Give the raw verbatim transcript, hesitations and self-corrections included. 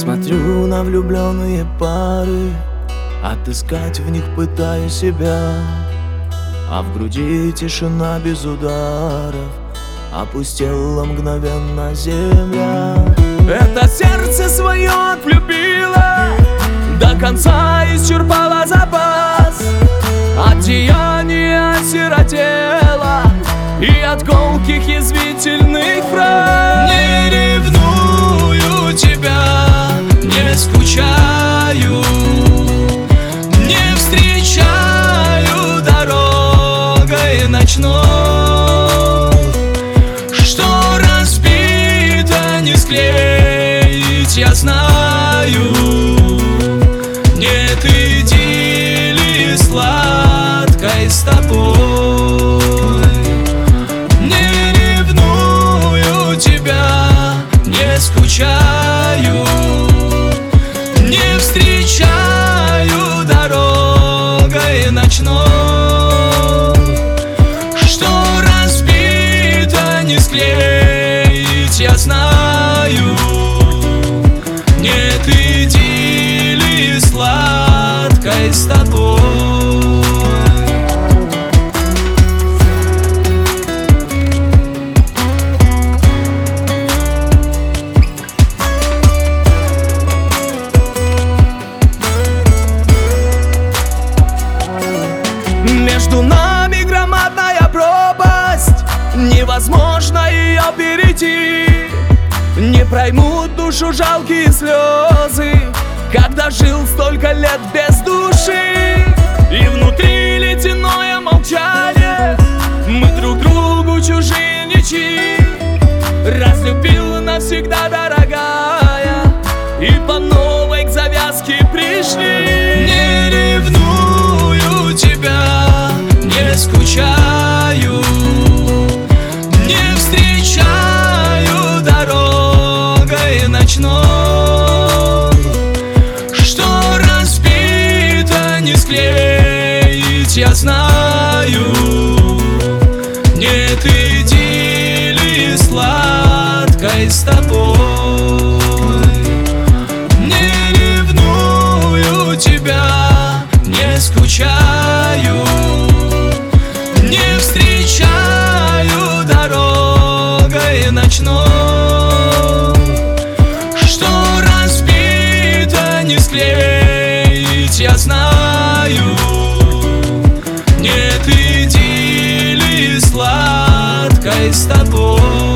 Смотрю на влюбленные пары, отыскать в них пытаюсь себя, а в груди тишина без ударов, опустела мгновенно земля. Это сердце свое отлюбила, до конца исчерпала запас, от деяния осиротела и от колких язвительных фраз. Не ревную тебя, не скучаю, не встречаю дорогой ночной. Что разбито, не склеить, я знаю. Нет идиллии сладкой с тобой. Не ревную тебя, не скучаю, не встречаю дорогой ночной. Что разбито, не склеить, я знаю. Нет идиллии сладкой с тобой. Между нами громадная пропасть, невозможно ее перейти. Не проймут душу жалкие слезы, когда жил столько лет без души. И внутри ледяное молчание, мы друг другу чужие ничьи. Разлюбил навсегда, дорогая, и по новой к завязке пришли. Не ревную тебя, не скучаю, не встречаю дорогой ночной. Что разбито, не склеить, я знаю. Нет идиллии сладкой с тобой. Не ревную тебя, не скучаю, не встречаю дорогой ночной. Что разбито, не склеить, я знаю. Нет идиллии сладкой с тобой.